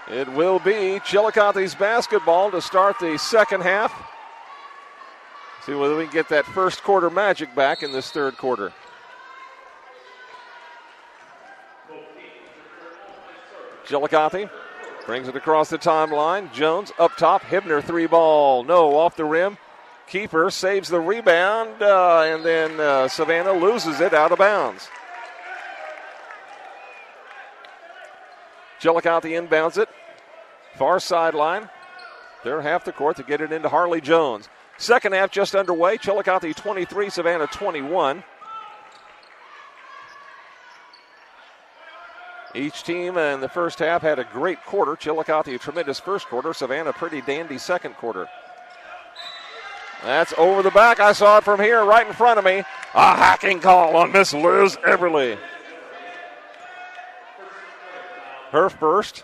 It will be Chillicothe's basketball to start the second half. See whether we can get that first quarter magic back in this third quarter. Chillicothe brings it across the timeline. Jones up top. Hibner three ball. No, off the rim. Keeper saves the rebound, and then Savannah loses it out of bounds. Chillicothe inbounds it. Far sideline. They're half the court to get it into Harley Jones. Second half just underway. Chillicothe 23, Savannah 21. Each team in the first half had a great quarter. Chillicothe a tremendous first quarter. Savannah pretty dandy second quarter. That's over the back. I saw it from here right in front of me. A hacking call on Miss Liz Everly. Her first.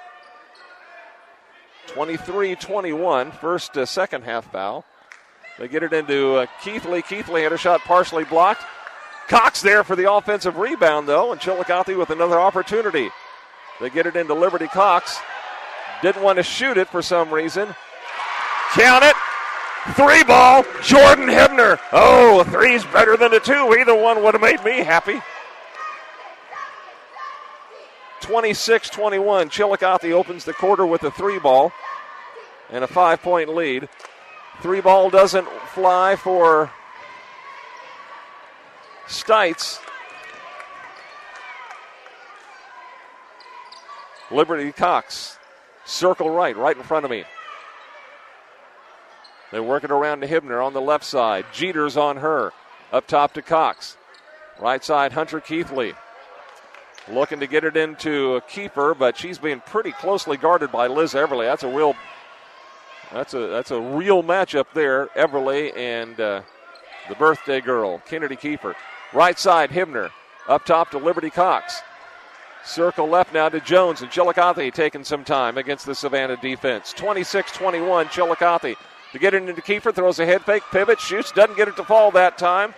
23-21. First second half foul. They get it into Keithley. Keithley had a shot partially blocked. Cox there for the offensive rebound, though, and Chillicothe with another opportunity. They get it into Liberty Cox. Didn't want to shoot it for some reason. Count it. Three ball, Jordan Hibner. Oh, a three's better than a two. Either one would have made me happy. 26-21. Chillicothe opens the quarter with a three ball and a 5-point lead. Three ball doesn't fly for Stites. Liberty Cox. Circle right in front of me. They work it around to Hibner on the left side. Jeter's on her. Up top to Cox. Right side, Hunter Keithley. Looking to get it into a keeper, but she's being pretty closely guarded by Liz Everly. That's a real matchup there. Everly and the birthday girl, Kennedy Kiefer. Right side, Hibner. Up top to Liberty Cox. Circle left now to Jones, and Chillicothe taking some time against the Savannah defense. 26-21, Chillicothe. To get it into Kiefer, throws a head fake, pivot, shoots, doesn't get it to fall that time.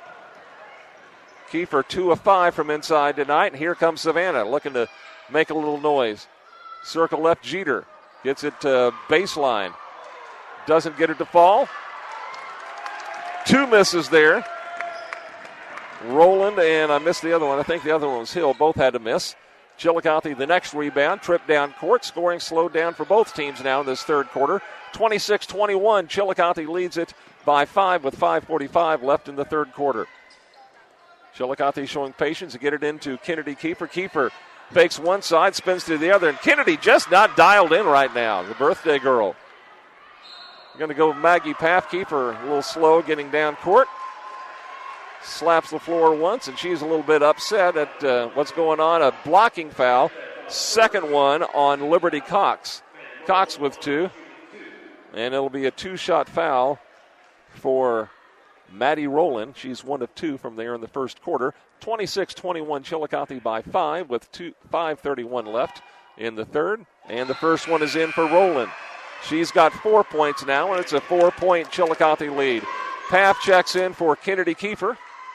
Kiefer 2 of 5 from inside tonight, and here comes Savannah looking to make a little noise. Circle left, Jeter gets it to baseline. Doesn't get it to fall. Two misses there. Rowland, and I missed the other one. I think the other one was Hill. Both had to miss. Chillicothe, the next rebound, trip down court. Scoring slowed down for both teams now in this third quarter. 26-21. Chillicothe leads it by 5 with 5:45 left in the third quarter. Chillicothe showing patience to get it into Kennedy Kiefer. Kiefer fakes one side, spins to the other, and Kennedy just not dialed in right now, the birthday girl. We're going to go with Maggie Paff. Kiefer a little slow getting down court. Slaps the floor once, and she's a little bit upset at what's going on. A blocking foul. Second one on Liberty Cox. Cox with 2. And it'll be a 2-shot foul for Maddie Rowland. She's 1 of 2 from there in the first quarter. 26-21 Chillicothe by 5 with 5:31 left in the third. And the first one is in for Rowland. She's got 4 points now, and it's a 4-point Chillicothe lead. Paff checks in for Kennedy Kiefer.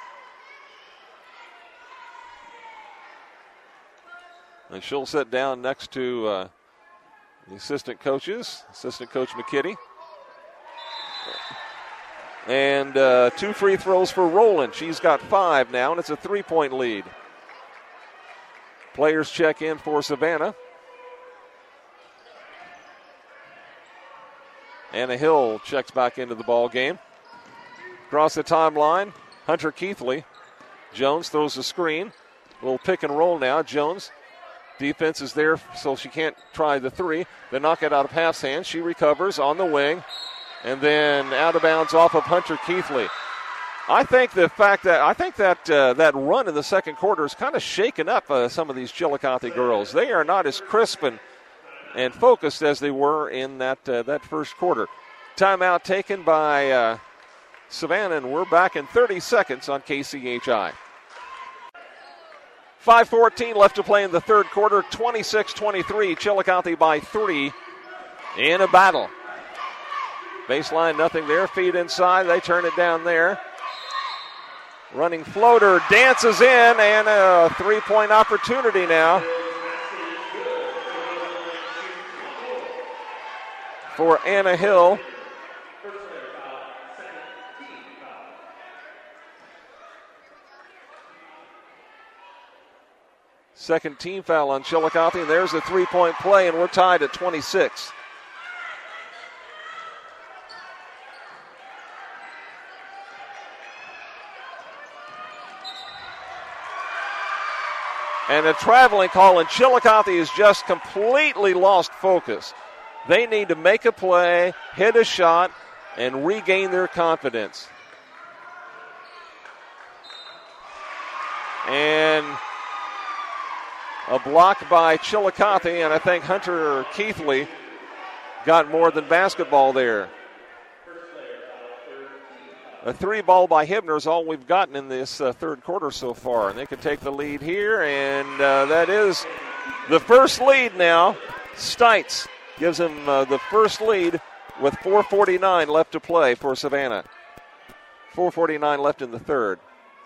And she'll sit down next to the assistant coaches, Assistant Coach McKitty. And 2 free throws for Rowland. She's got 5 now, and it's a 3-point lead. Players check in for Savannah. Anna Hill checks back into the ball game. Across the timeline, Hunter Keithley. Jones throws a screen. A little pick and roll now. Jones, defense is there, so she can't try the 3. They knock it out of Paff's hands. She recovers on the wing. And then out of bounds off of Hunter Keithley. I think that run in the second quarter is kind of shaken up some of these Chillicothe girls. They are not as crisp and focused as they were in that first quarter. Timeout taken by Savannah, and we're back in 30 seconds on KCHI. 5:14 left to play in the third quarter. 26-23, Chillicothe by 3 in a battle. Baseline, nothing there. Feed inside. They turn it down there. Running floater, dances in, and a 3-point opportunity now. for Anna Hill. Second team foul on Chillicothe, and there's a three-point play, and we're tied at 26. And a traveling call, and Chillicothe has just completely lost focus. They need to make a play, hit a shot, and regain their confidence. And a block by Chillicothe, and I think Hunter Keithley got more than basketball there. A three ball by Hibner is all we've gotten in this third quarter so far. And they can take the lead here, and that is the first lead now. Stites gives him the first lead with 4:49 left to play for Savannah. 4:49 left in the third.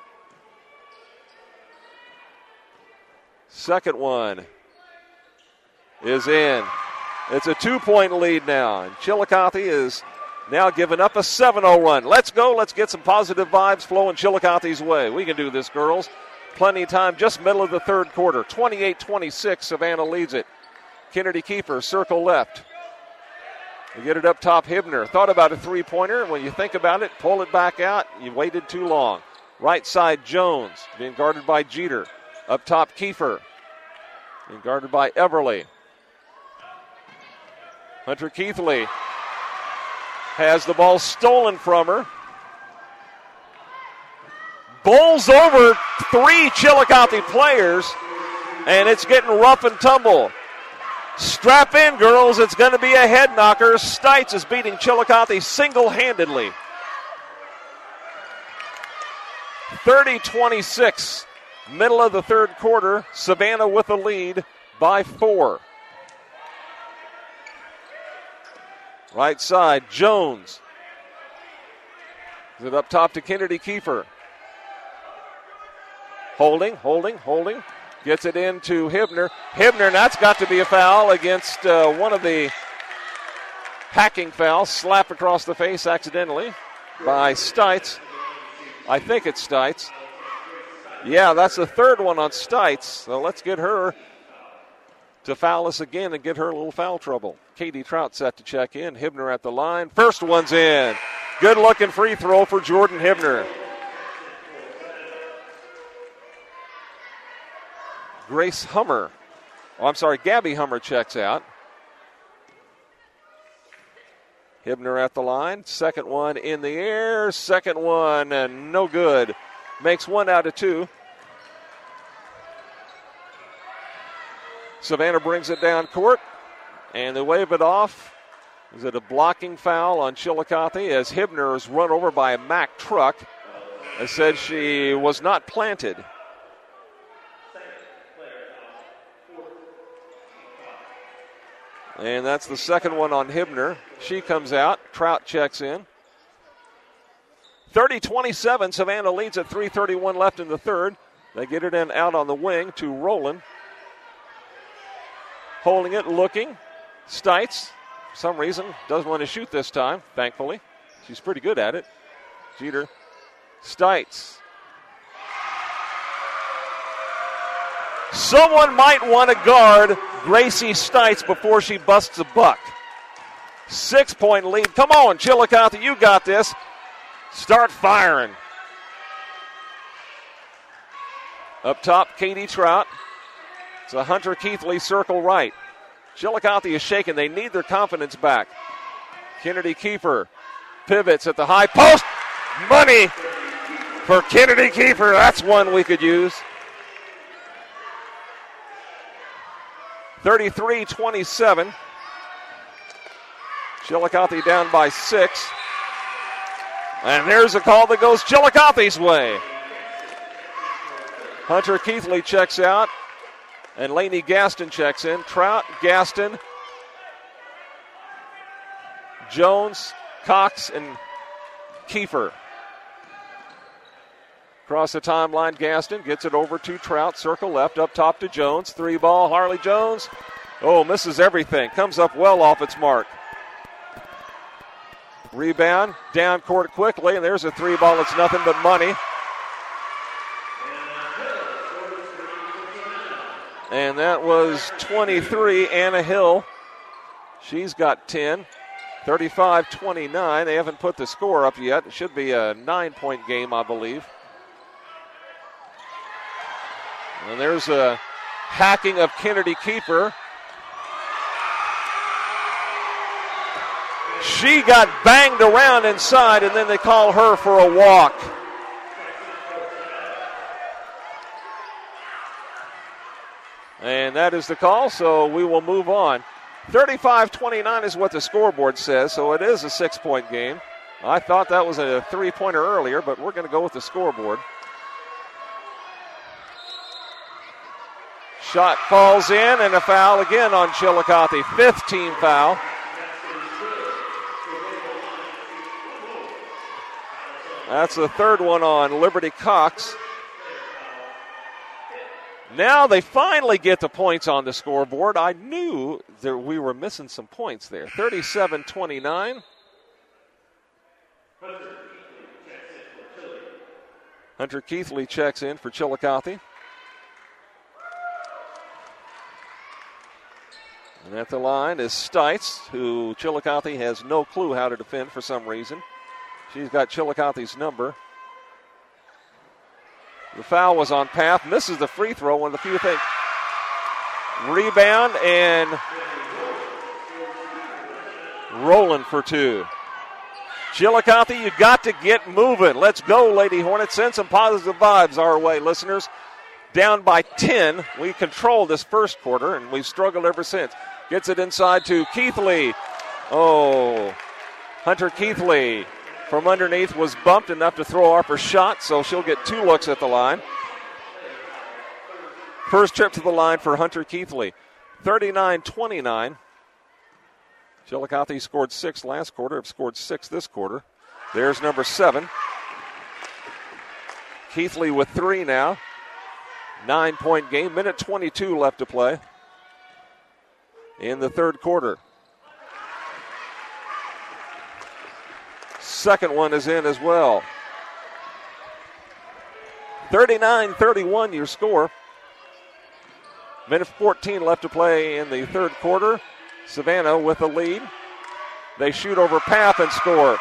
Second one is in. It's a 2-point lead now. And Chillicothe is now giving up a 7-0 run. Let's go. Let's get some positive vibes flowing Chillicothe's way. We can do this, girls. Plenty of time, just middle of the third quarter. 28-26, Savannah leads it. Kennedy Kiefer, circle left. You get it up top, Hibner. Thought about a three-pointer. When you think about it, pull it back out. You waited too long. Right side, Jones, being guarded by Jeter. Up top, Kiefer, being guarded by Everly. Hunter Keithley has the ball stolen from her. Bowls over three Chillicothe players, and it's getting rough and tumble. Strap in, girls. It's going to be a head knocker. Stites is beating Chillicothe single-handedly. 30-26. Middle of the third quarter. Savannah with the lead by 4. Right side, Jones. Is it up top to Kennedy Kiefer? Holding. Gets it into Hibner. Hibner, that's got to be a foul against one of the hacking fouls. Slap across the face accidentally by Stites. I think it's Stites. Yeah, that's the third one on Stites. So let's get her to foul us again and get her a little foul trouble. Katie Trout set to check in. Hibner at the line. First one's in. Good-looking free throw for Jordan Hibner. Gabby Hummer checks out. Hibner at the line. Second one in the air. Second one, and no good. Makes 1 out of 2. Savannah brings it down court, and they wave it off. Is it a blocking foul on Chillicothe as Hibner is run over by a Mack truck? It said she was not planted. And that's the second one on Hibner. She comes out. Trout checks in. 30-27. Savannah leads at 3:31 left in the third. They get it in out on the wing to Rowland. Holding it, looking. Stites, for some reason, doesn't want to shoot this time, thankfully. She's pretty good at it. Jeter. Stites. Someone might want to guard Gracie Stites before she busts a buck. 6-point lead. Come on, Chillicothe, you got this. Start firing. Up top, Katie Trout. It's a Hunter Keithley circle right. Chillicothe is shaken. They need their confidence back. Kennedy Kiefer pivots at the high post. Money for Kennedy Kiefer. That's one we could use. 33-27. Chillicothe down by 6. And there's a call that goes Chillicothe's way. Hunter Keithley checks out. And Lainey Gaston checks in. Trout, Gaston, Jones, Cox, and Kiefer. Across the timeline, Gaston gets it over to Trout. Circle left, up top to Jones. 3 ball, Harley Jones. Oh, misses everything. Comes up well off its mark. Rebound, down court quickly, and there's a three ball. It's nothing but money. And that was 23, Anna Hill. She's got 10. 35-29. They haven't put the score up yet. It should be a 9-point game, I believe. And there's a hacking of Kennedy Keeper. She got banged around inside, and then they call her for a walk. And that is the call, so we will move on. 35-29 is what the scoreboard says, so it is a 6-point game. I thought that was a three-pointer earlier, but we're going to go with the scoreboard. Shot falls in, and a foul again on Chillicothe. 5th team foul. That's the third one on Liberty Cox. Now they finally get the points on the scoreboard. I knew that we were missing some points there. 37-29. Hunter Keithley checks in for Chillicothe. And at the line is Stites, who Chillicothe has no clue how to defend for some reason. She's got Chillicothe's number. The foul was on Path. Misses the free throw. One of the few things. Rebound and Rowland for two. Chillicothe, you got to get moving. Let's go, Lady Hornets. Send some positive vibes our way, listeners. Down by 10. We controlled this first quarter, and we've struggled ever since. Gets it inside to Keithley. Oh, Hunter Keithley from underneath was bumped enough to throw off her shot, so she'll get 2 looks at the line. First trip to the line for Hunter Keithley. 39-29. Chillicothe scored 6 last quarter, have scored 6 this quarter. There's number 7. Keithley with 3 now. 9-point game, minute 22 left to play in the third quarter. Second one is in as well. 39-31 your score. Minute 14 left to play in the third quarter. Savannah with a lead. They shoot over Path and score.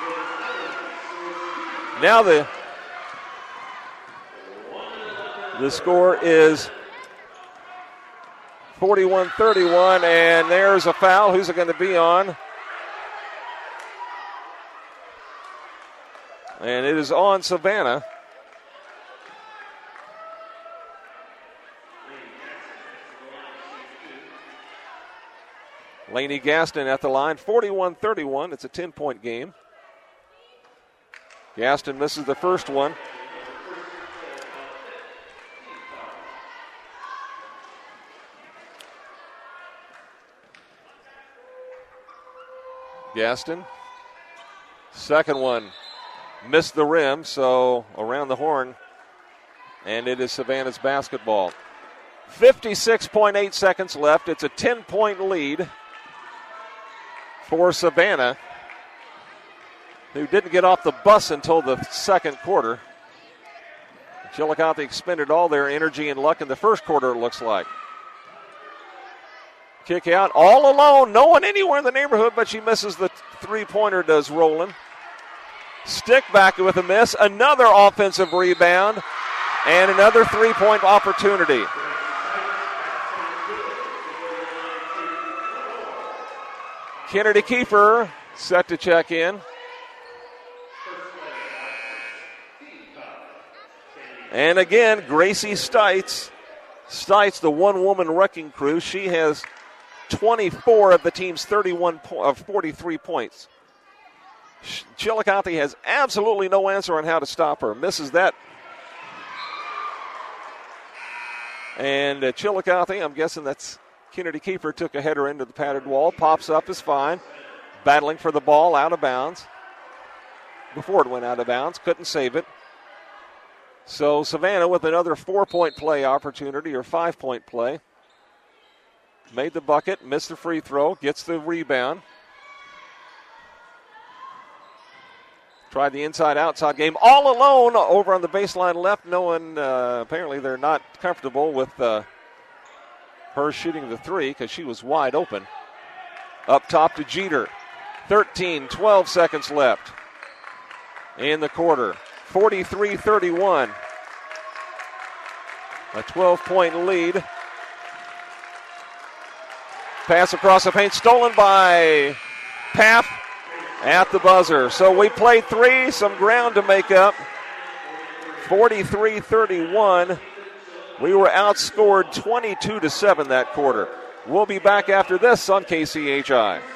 Now the score is 41-31, and there's a foul. Who's it going to be on? And it is on Savannah. Laney Gaston at the line. 41-31. It's a 10-point game. Gaston misses the first one. Gaston. Second one. Missed the rim, so around the horn. And it is Savannah's basketball. 56.8 seconds left. It's a 10-point lead for Savannah, who didn't get off the bus until the second quarter. Chillicothe expended all their energy and luck in the first quarter, it looks like. Kick out, all alone, no one anywhere in the neighborhood, but she misses the three-pointer, does Rowland. Stick back with a miss, another offensive rebound, and another three-point opportunity. Kennedy Kiefer set to check in. And again, Gracie Stites. Stites, the one-woman wrecking crew. She has 24 of the team's 43 points. Chillicothe has absolutely no answer on how to stop her. Misses that. And Chillicothe, I'm guessing that's Kennedy Kiefer, took a header into the padded wall. Pops up is fine. Battling for the ball out of bounds. Before it went out of bounds. Couldn't save it. So Savannah with another 4-point play opportunity, or 5-point play. Made the bucket, missed the free throw, gets the rebound. Tried the inside-outside game all alone over on the baseline left. No one, apparently they're not comfortable with her shooting the three because she was wide open. Up top to Jeter. 12 seconds left in the quarter. 43-31. A 12-point lead. Pass across the paint, stolen by Paff at the buzzer. So we played three, some ground to make up. 43-31. We were outscored 22-7 that quarter. We'll be back after this on KCHI.